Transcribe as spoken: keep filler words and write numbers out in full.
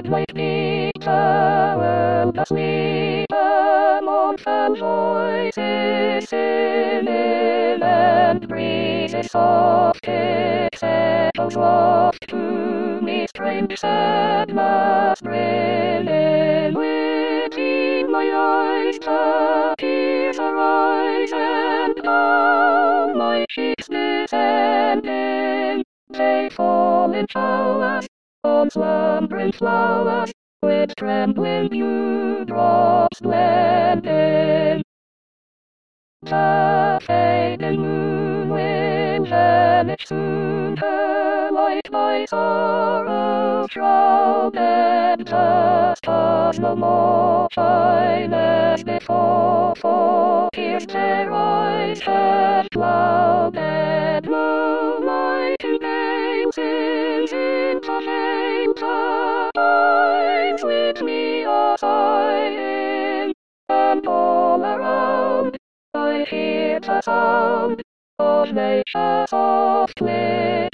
red light beat the world asleep among fell voices singing and breezes soft its echoes waft to me strange sadness brimming within my eyes the tears arise and down my cheeks descending they fall in showers on slumbering flowers, with trembling dewdrops blending. The fading moon will vanish soon, her light my sorrow shrouded. The stars no more shine as before, for tears their eyes have clouded. Moonlight in gale sings into shame, the pines with me are sighing, and all around I hear the sound of nature softly